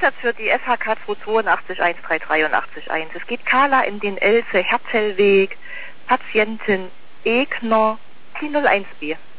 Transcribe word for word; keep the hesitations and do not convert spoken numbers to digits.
Einsatz für die F H K zwei zwei acht eins eins drei drei eins. Es geht Carla in den Else Herzellweg, Patientin Egner T null eins B.